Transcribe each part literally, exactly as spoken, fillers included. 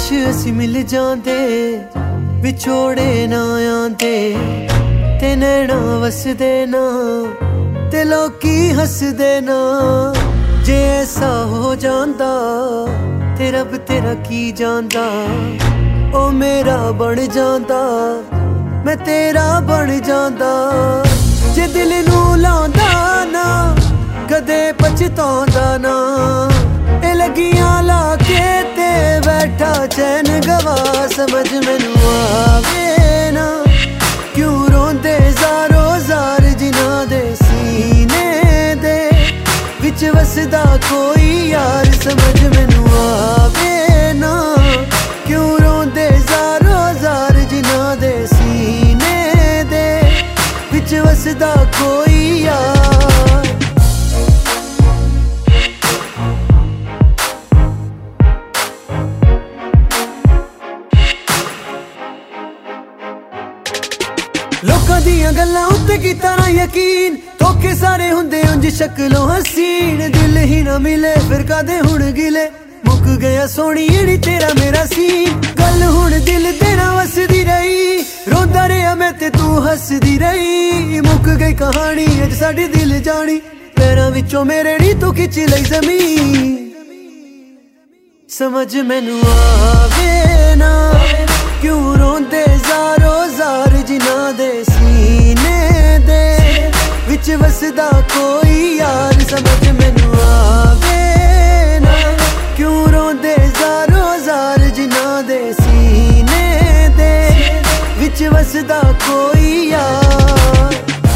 काश असी मिल जांदे विछोड़े ना आंदे ते नैना वसदे ना ते लोकी हसदे ना जे ऐसा हो जांदा ते रब तेरा की जांदा ओ मेरा बन जांदा मैं तेरा बन जांदा जे दिल नू लांदा ना कदे पछतांदा ना ए लगियां ला के ते बैठा चैन गवा समझ मैनू आवे ना क्यों रोंदे ज़ारो ज़ार जिन्हां दे सीने दे विच वसदा कोई यार समझ मैनू आवे ना क्यों रोंदे ज़ारो ज़ार जिन्हां दे सीने दे विच वसदा कोई यार। लोकां दियां गल्लां उत्ते कीता ना यकीन धोखे सारे हुंदे उंज शक्लों हसीन दिल ही ना मिले फिर कादे हुण गिले मुक गया सोहणी जेड़ी तेरा मेरा सीन गल हुण दिल तेरा वसदी रही रोंदा रहा मैं ते तू हसदी रही मुक गई कहानी अज साडी दिल जानी पैरां विचों मेरे नी तू खिच लई ज़मीन समझ मैनू आवे ना क्यों रोंदे ज़ारो ज़ार जिन्हां दे सीने दे विच वसदा कोई यार समझ मैनू आवे ना क्यों रोंदे ज़ारो ज़ार जिन्हां दे सीने दे विच वसदा कोई यार।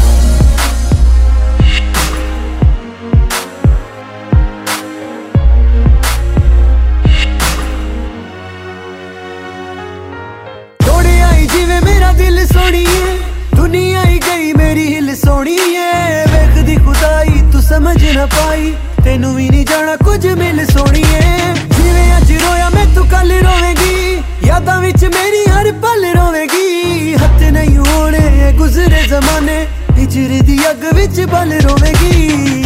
जिवे मेरा दिल सोहणीए दुनिया ही गई मेरी हिल सोहणीए वेखदी खुदाई तू समझ ना पाई तेनू भी नहीं जाना कुछ मिल सोहणीए जिवे अज रोया मैं तू कल रोवेगी यादां विच मेरी हर पल रोवेगी हथ नहीं होने गुजरे जमाने हिजर दी अग विच बल रोवेगी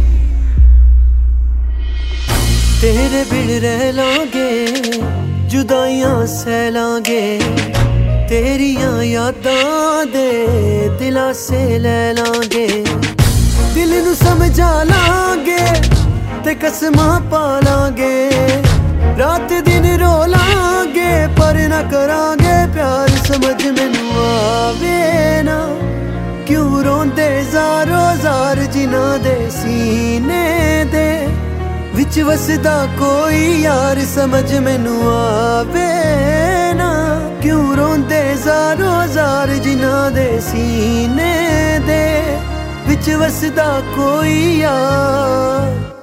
तेरे बिन रह लांगे जुदाइयां सह लांगे तेरियां यादां दे दिलासे ले लांगे दिल नू समझा लांगे ते कसमां पा लांगे रात दिन रो लांगे पर ना करांगे प्यार समझ मैनू आवे ना क्यों रोंदे ज़ारो ज़ार जिन्हां दे सीने दे विच वसदा कोई यार समझ मैनू आवे ना क्यों रोंदे ज़ारो ज़ार जिन्हां दे सीने दे विच वसदा कोई यार।